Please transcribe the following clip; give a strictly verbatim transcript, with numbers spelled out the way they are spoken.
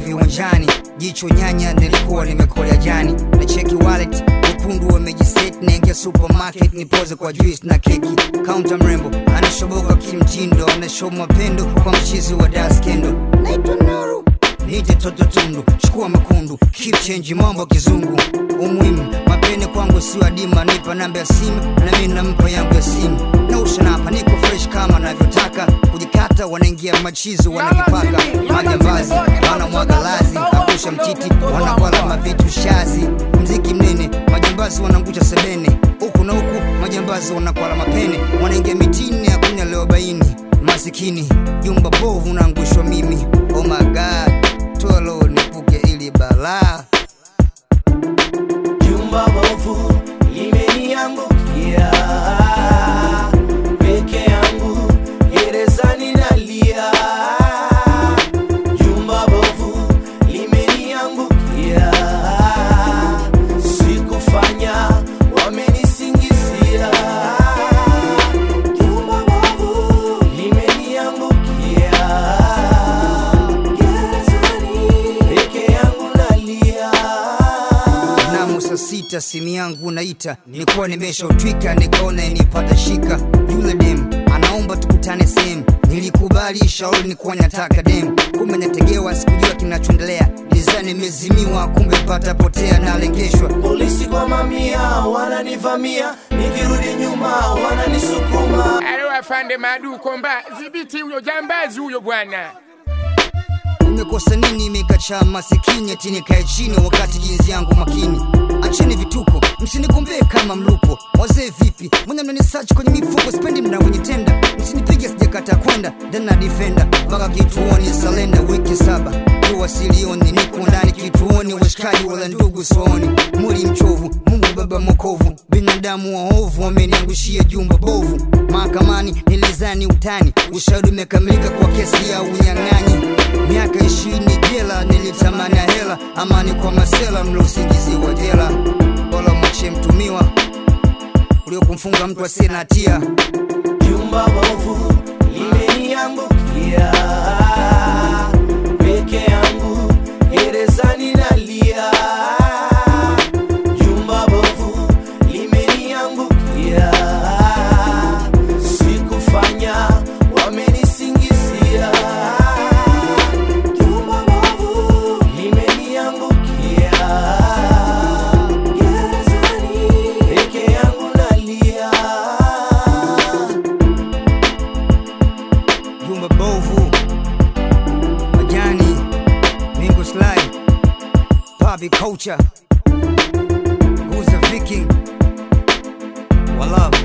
viwanjani, jicho nyanya nilikuwa nimekolea jani. Na cheki wallet upundu wamejiset, naingia supermarket nipoze kwa juice na keki. Counter mrembo anashoboka kimtindo, anashow mapendo kwa mchizi wa Das Kendo. Naitwa Nuru, nije toto tundu, chukua makundu, keep change mambo kizungu. Umuhimu mapene kwangu si adima, nipa namba ya simu na mimi nampa yangu ya simu. Na ushanapa niko fresh kama navyotaka, kujikata wanaingia machizo wanajipaka. Majambazi wanamwaga lazi, akusha mtiti wanakwala mavitu shazi. Mziki mnene majambazi wanangucha sebene, huku na huku majambazi wanakwala mapene. Wanaingia mitini ya kunya leo baini, masikini jumba bovu naangushwa mimi. Oh my god, tolo nipuke ili balaa. Jumba bovu limeniangukia, peke yangu gerezani nalia. Jumba bovu limeniangukia, sikufanya wamenisingizia. Jumba bovu limeniangukia, gerezani peke yangu nalia. Saa sita simu yangu naita, nilikuwa nimeshautwika nikaona nipata shika. Yule dem anaomba tukutane same, nilikubali shauri nikuwa nataka dem. Kumbe nategewa, sikujua kinachoendelea, nilizani nimezimiwa, kumbe pata potea na lengeshwa. Polisi kwa mamia wananivamia, nikirudi nyuma wananisukuma. Alo afande Madu komba, zibiti huyo jambazi huyo bwana. Umekosa nini mikacha masikini, ati nikae chini wakati jinsi yangu makini. Acheni vituko, msinigombee kama mlupo. Wazee vipi, mbona mnanisearch kwenye mifuko, spendi mnavyojitenda. Msinipige sijakata kwenda, then na defender. Mpaka kituoni salenda wiki saba, kuwa silioni, niko ndani kituoni. Washikaji wala ndugu sooni, mwili mchovu, Mungu baba mokovu. Binadamu waovu wameniangushia jumba bovu. Mahakamani nilizani utani, ushahidi umekamilika kwa kesi ya unyang'anyi. Miaka ishirini jela, nilitamani hela, amani kwa masela, mlo usingizi wa jela. Bora mwache mtumiwa ulio kumfunga mtu asiye na hatia. Jumba bovu limeniangukia, peke yangu gerezani nalia. Jumba bovu limeniangukia, sikufanya wamenisingizia. Jumba bovu limeniangukia, gerezani peke yangu nalia. Jumba bovu, majani, Mingo Sly, Bobby Culture, Guza Viking, Wallah.